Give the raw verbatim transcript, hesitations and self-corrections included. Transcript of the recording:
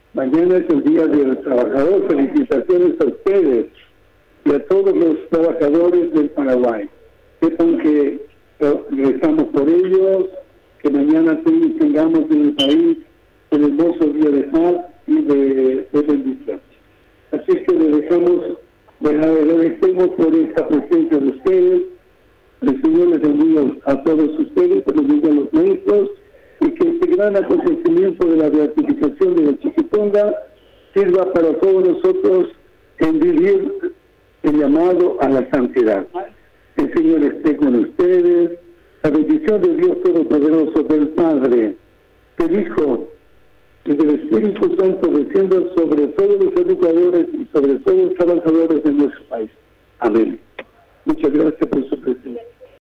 Mañana es el Día del Trabajador. Felicitaciones a ustedes y a todos los trabajadores del Paraguay. Sepan que rezamos por ellos, que mañana tengamos en el país el hermoso día de paz y de, de bendición. Así que le dejamos, les agradecemos por esta presencia de ustedes. El Señor les bendiga a todos ustedes, les bendiga a los maestros, y que este gran acontecimiento de la beatificación de la Chiquitonga sirva para todos nosotros en vivir el llamado a la santidad. El Señor esté con ustedes. La bendición de Dios Todopoderoso, del Padre, del Hijo y del Espíritu Santo descienda sobre todos los educadores y sobre todos los trabajadores de nuestro país. Amén. Muchas gracias por su presencia.